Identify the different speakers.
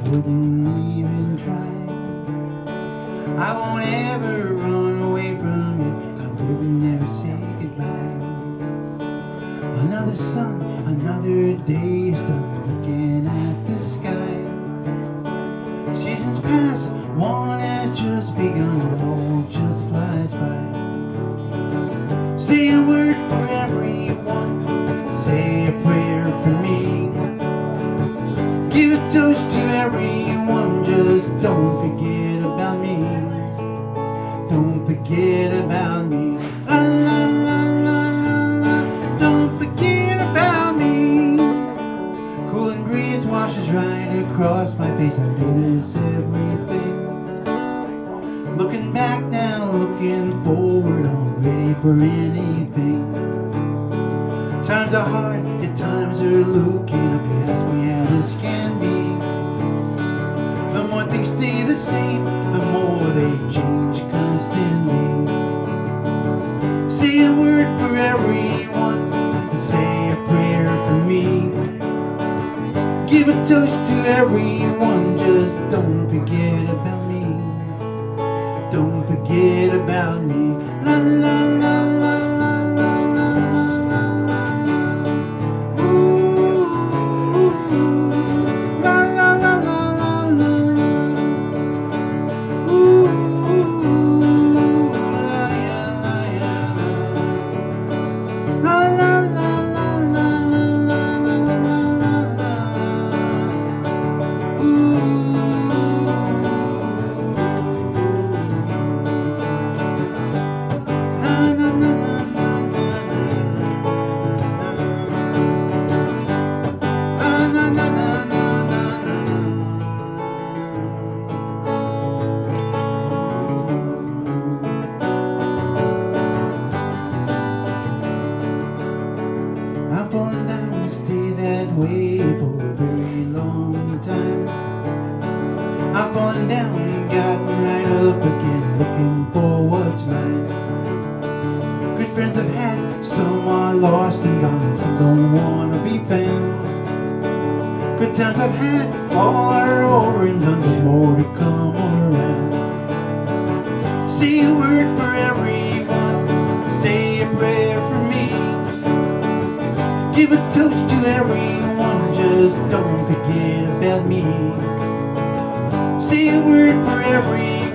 Speaker 1: wouldn't even try. I won't ever run away from you. I wouldn't ever say goodbye. Another sun, another day, still looking at the sky. Seasons pass, one has just begun, it all just flies by. Say a word for everyone, say a prayer for me. Give a toast to everyone, just don't forget about me. Don't forget about me. La la la la la la. Don't forget about me. Cooling breeze washes right across my face. I notice everything. Looking back now, looking forward, I'm ready for anything. Times are hard, yet times are looking up. You ask me how this can be. The more things stay the same, the more they change constantly. Say a word for everyone, and say a prayer for me. Give a toast to everyone, just don't forget about me. Don't forget about me. La la la la la la la la la la. Ooh, la la la la la la. Ooh, la ya la ya la. La la la la la la la la la la. Ooh. I've fallen down and stayed that way for a very long time. I've fallen down and gotten right up again, looking for what's mine. Good friends I've had, some are lost and gone, some don't want to be found. Good times I've had, all are over and done, there's more to come around. Say a word for everyone, say a prayer for me. Give a toast to everyone, just don't forget about me. Say a word for everyone.